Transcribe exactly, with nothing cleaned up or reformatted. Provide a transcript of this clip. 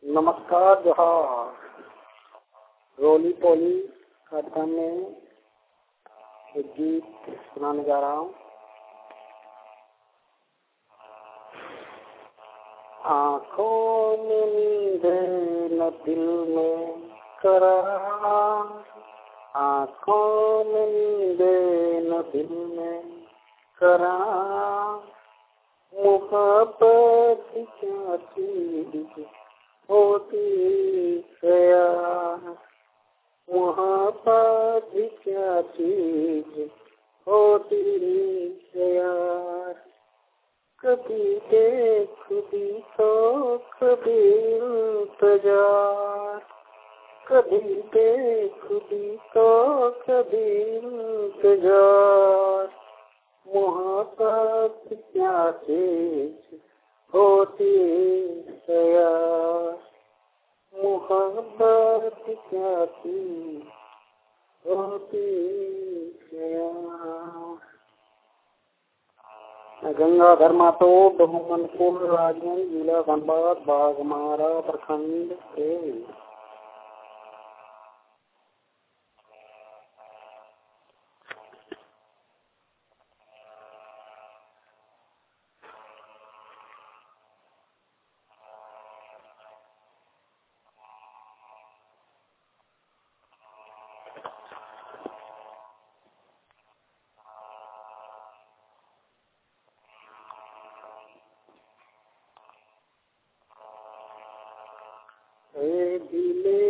नमस्कार जोहार। रोली पोली कार्यक्रम में एक गीत सुनाने जा रहा हूँ। आँखों में नींद न दिल में करार, आँखों में नींद न दिल में करार, मोहब्बत क्या चीज होती है यार, मोहब्बत क्या चीज होती है यार। कभी देख भी तो कभी इंतजार, कभी देख भी तो कभी इंतजार, मोहब्बत क्या चीज होती है यार, मोहब्बत क्या चीज होती है यार। गंगाधर मातो बहुमनपुर राजगंज जिला धनबाद बाघमारा प्रखंड से। ए दिले